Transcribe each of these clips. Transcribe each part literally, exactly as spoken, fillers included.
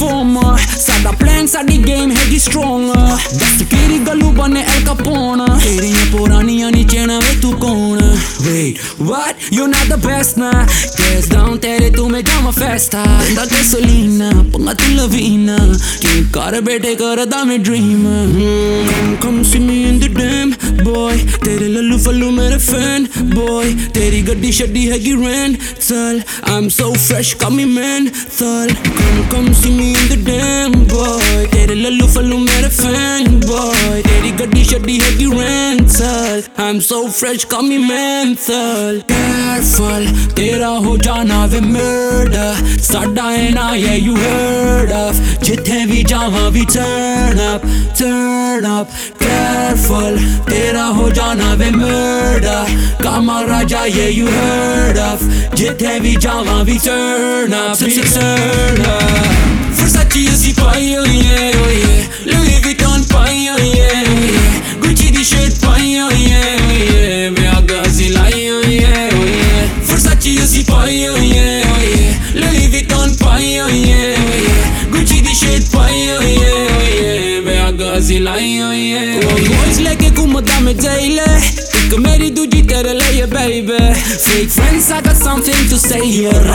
performer सादा plan साडी game हैगी strong दस केरी गलू बने El Capone तेरियां पुरानियां नी चेना वे तू कौन Wait, what? You're not the best nah Guess down तेरे तू में जामा festa Da gasolina, पंगा तू lavina Keep कर बेटे कर दा में dream hmm, Come see me in the damn boy तेरे लल्लू फल्लू मेरे fan boy तेरी गड्डी शड्डी हैगी rental I'm so fresh call me menthol Come come see me in the damn boy तेरे लल्लू फल्लू मेरे fan boy तेरी गड्डी शड्डी हैगी rental I'm so fresh call me menthol Careful तेरा हो जाना वे murder साडा है ना yeah you heard of जिथे भी जावा भी turn up turn up Careful तेरा हो जाना वे murder comma Raja yeah you heard of जिथे भी जावा भी turn up भी turn up Versace ਅਸੀਂ ਪਾਈ ਹੋਈ ਹੈ oh yeah Louis Vuitton ਪਾਈ ਹੋਈ ਹੈ oh yeah Gucci ਦੀ shirt ਪਾਈ ਹੋਈ ਹੈ oh yeah ਵਿਆਹ ਅਸੀਂ ਲਾਈ ਹੋਈ ਹੈ oh yeah Versace ਅਸੀਂ ਪਾਈ ਹੋਈ ਹੈ oh yeah Louis Vuitton ਪਾਈ ਹੋਈ ਹੈ oh yeah Gucci ਦੀ shirt ਪਾਈ ਹੋਈ ਹੈ oh yeah ਵਿਆਹ ਅਸੀਂ ਲਾਈ ਹੋਈ ਹੈ oh yeah Boys ਲੈ ਕੇ ਘੁੰਮਦਾ ਮੈਂ daily ਇੱਕ ਮੇਰੀ ਦੂਜੀ ਤੇਰੇ ਲਈ baby Fake friends I got something to say here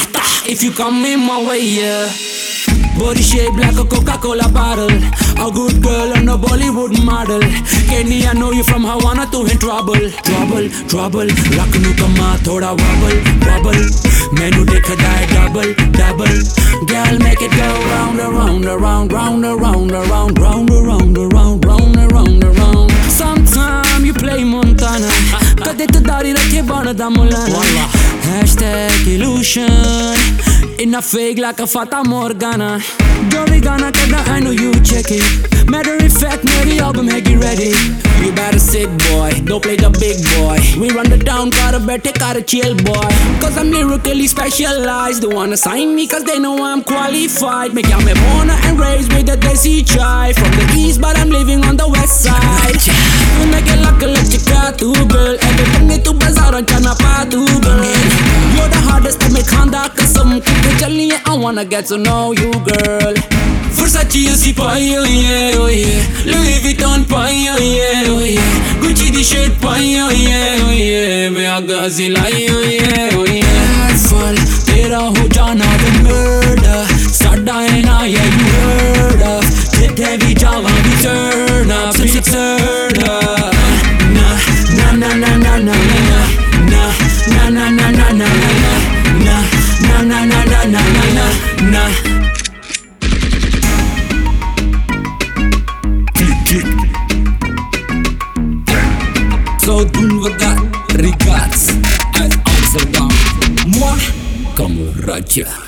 If you come in my way yeah Body shape like a Coca-Cola bottle A good girl and a Bollywood model Kenny, I know you from Havana to in trouble Trouble, trouble Rakh nu kama thoda wobble, wobble Mainu dekhda hai double, double Girl make it go round, around, around, round, around, around, round, around, around, round, around, around Sometime you play Montana Kade to dari rakhe banada mulana Hashtag illusion Inna fake like a Fata Morgana Jo bhi gana kada I know you check it Matter of fact meri album hai ki ready You better sick boy Don't play the big boy We run the town Kar bete kar chill boy Cause I'm lyrically specialized They wanna sign me cause they know I'm qualified Make ya me born and raised with a desi chai From the east but I'm living on the west side Tu make it like a lechika tu girl Everything tu bazaran chana pa tu girl You're the hardest to make khanda kasam Challiye I wanna get to know you girl Versace ਅਸੀਂ ਪਾਈ ਹੋਈ ਹੈ oh yeah Louis Vuitton ਪਾਈ ਹੋਈ ਹੈ oh yeah Gucci ਦੀ shirt ਪਾਈ ਹੋਈ ਹੈ oh yeah ਵਿਆਹ ਅਸੀਂ ਲਾਈ ਹੋਈ ਹੈ oh yeah Careful ਤੇਰਾ ਹੋ ਜਾਣਾ ਵੇ murder ਸਾਡਾ ਹੈ ਨਾ yeah you heard of ਜਿੱਥੇ ਵੀ ਜਾਵਾਂ ਵੀ turn up we turn up Na na na na na na na Na na na na na na na Na na na na na na na na So we got regards at Amsterdam Moi, comme Raja